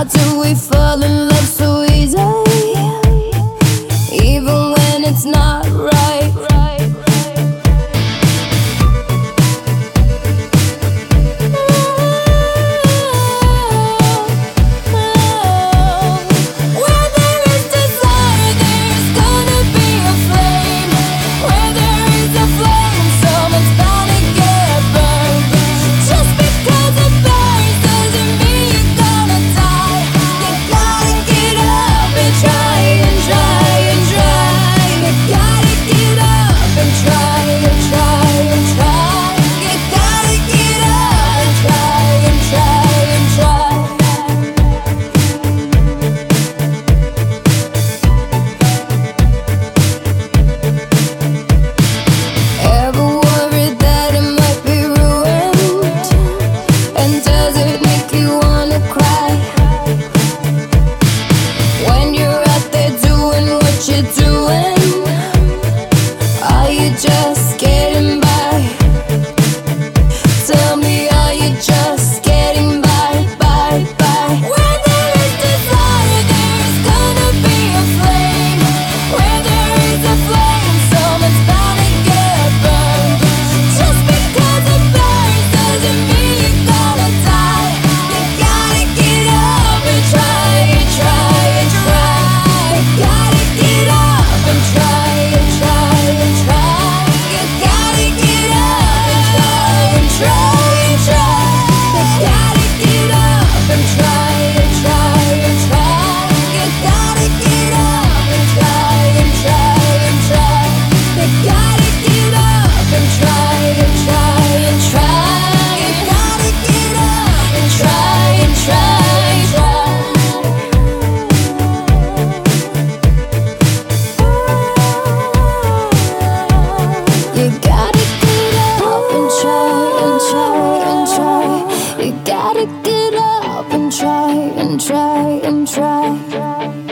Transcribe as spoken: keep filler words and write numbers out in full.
do we fall in love so easy, even when it's not right? Where there is desire, there's gonna be a flame. Where there is a flame, someone's bound to get burned. Just because it burns doesn't mean you're gonna die. You gotta get up and try and try and try. You gotta get up and try and try and try. You gotta get up and try and try and try. Ever worried that it might be ruined? And does it make you wanna cry? When you're out there doing what you're doing, are you just getting by? Tell me, are you just getting by, by, by? Where there is desire, there's gonna be a flame. Where there is a flame, someone's bound to get burned. Just because it burns doesn't mean you're gonna die. You gotta get up and try and try and try. You gotta get up and try and try and try. You gotta get up and try and try and try. You gotta get up and try and try and try. You gotta get up and try and try and try. You gotta get up and try and try and try. You gotta get up and try and try and try. You gotta get up and try and try and try. You gotta get up and try and try and try.